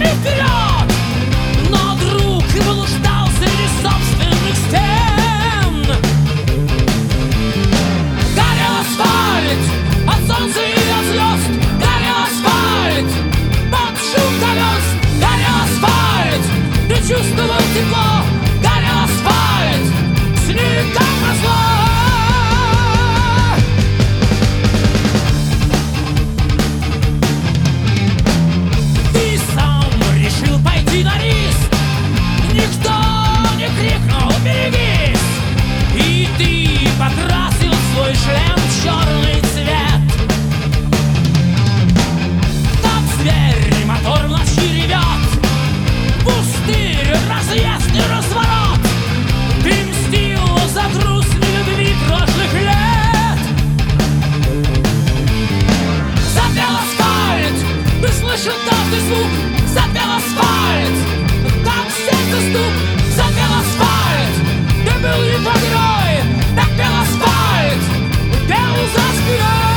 вперед. Но друг блуждал среди собственных стен. Горел асфальт от солнца и от звезд. Горел асфальт под шум колес. Горел асфальт, ты чувствовал тепло. Горел асфальт, снег как назло. Ты сам решил пойти на риск. Никто не крикнул «берегись!» И ты покрасил свой шлем в черный цвет. Тот зверь мотор в ночи ревет. Пустырь, разъезд и разворот. Ты мстил за груз нелюбви прошлых лет. Запел асфальт, ты слышал каждый звук. Запел асфальт, как в сердце стук. Запел асфальт, ты был его герой. Так пел асфальт, пел за спиной.